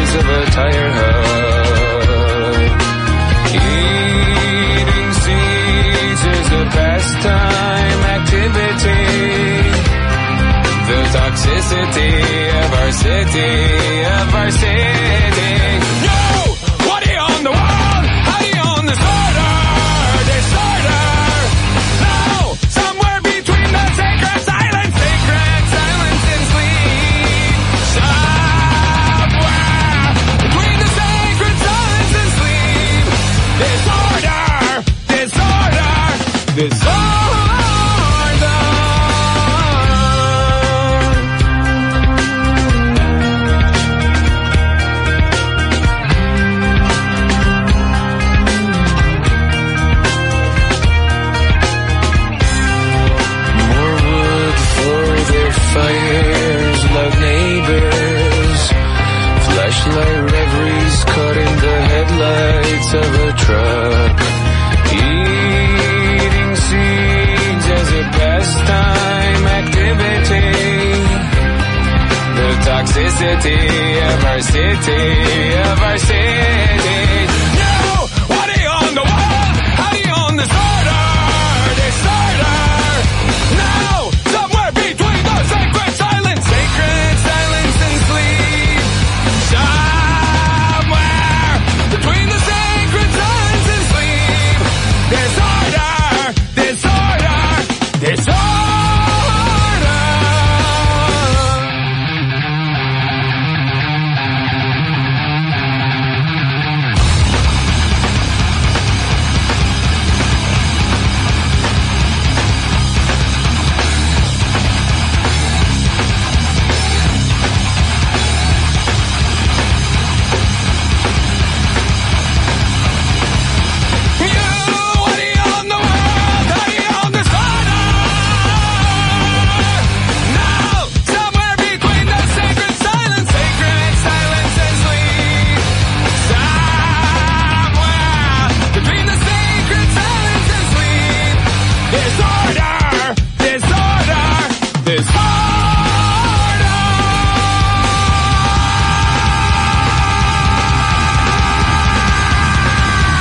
headlights of a tire hub. Eating seeds is a pastime activity. The toxicity of our city, No! What are you on the wall? How do you on the disorder? No! Somewhere between the sacred silence and sleep. Somewhere between the sacred silence and sleep. Disorder. Fires like neighbors, flashlight reveries caught in the headlights of a truck. Eating seeds as a pastime activity. The toxicity of our city, No! What are you on the wall? How do you on the disorder? No! Somewhere between the sacred silence and sleep. Somewhere between the sacred silence and sleep. Disorder.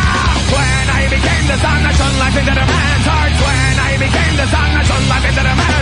Into the man's heart when I became the sun that shone life into the man's